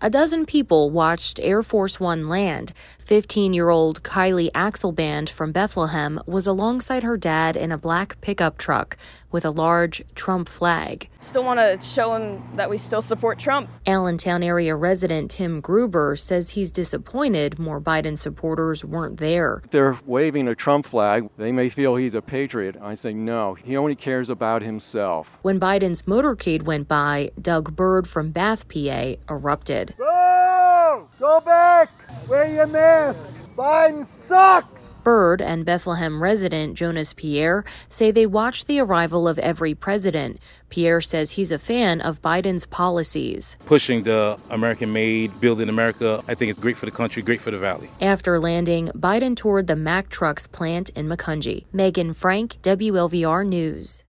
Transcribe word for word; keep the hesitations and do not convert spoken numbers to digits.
A dozen people watched Air Force One land. fifteen-year-old Kylie Axelband from Bethlehem was alongside her dad in a black pickup truck with a large Trump flag. Still want to show him that we still support Trump. Allentown area resident Tim Gruber says he's disappointed more Biden supporters weren't there. They're waving a Trump flag. They may feel he's a patriot. I say no, he only cares about himself. When Biden's motorcade went by, Doug Bird from Bath, P A, erupted. Go! Go back! Wear your mask! Biden sucks! Bird and Bethlehem resident Jonas Pierre say they watch the arrival of every president. Pierre says he's a fan of Biden's policies. Pushing the American-made, building America, I think it's great for the country, great for the valley. After landing, Biden toured the Mack Trucks plant in Macungie. Megan Frank, W L V R News.